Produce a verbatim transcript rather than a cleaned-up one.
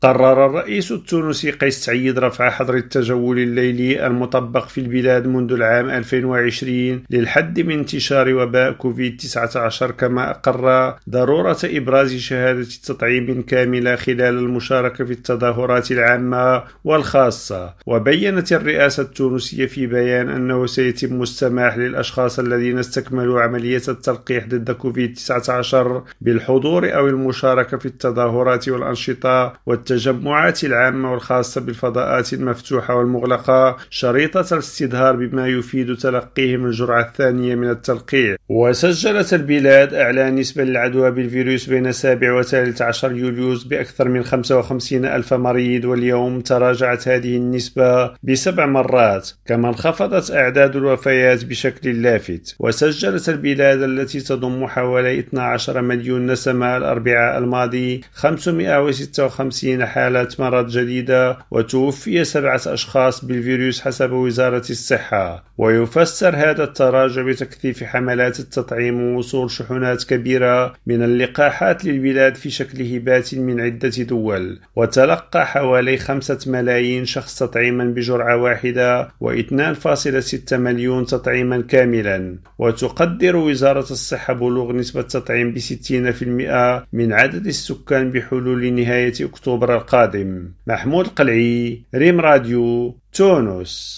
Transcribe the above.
قرر الرئيس التونسي قيس سعيد رفع حظر التجول الليلي المطبق في البلاد منذ العام ألفين وعشرين للحد من انتشار وباء كوفيد تسعة عشر، كما أقر ضرورة إبراز شهادة تطعيم كاملة خلال المشاركة في التظاهرات العامة والخاصة. وبيّنت الرئاسة التونسية في بيان أنه سيتم السماح للأشخاص الذين استكملوا عملية التلقيح ضد كوفيد تسعة عشر بالحضور أو المشاركة في التظاهرات والأنشطة والتجمعات العامة والخاصة بالفضاءات المفتوحة والمغلقة، شريطة الاستظهار بما يفيد تلقيهم الجرعة الثانية من التلقيح. وسجلت البلاد إعلان نسبة للعدوى بالفيروس بين السابع والثالث عشر يوليوز بأكثر من خمسة وخمسين ألف مريض، واليوم تراجعت هذه النسبة بسبع مرات. كما انخفضت أعداد الوفيات بشكل لافت، وسجلت البلاد التي تضم حوالي اثني عشر مليون نسمة الأربعاء الماضي خمسمائة وستة وخمسين حالة مرض جديدة، وتوفي سبعة أشخاص بالفيروس حسب وزارة الصحة. ويفسر هذا التراجع بتكثيف حملات التطعيم ووصول شحنات كبيرة من اللقاحات للبلاد في شكل هبات من عدة دول. وتلقى حوالي خمسة ملايين شخص تطعيما بجرعة واحدة واثنين فاصلة ستة مليون تطعيما كاملا. وتقدر وزارة الصحة بلوغ نسبة التطعيم بستين بالمئة من عدد السكان بحلول نهاية أكتوبر القادم. محمود القلعي، ريم راديو، تونس.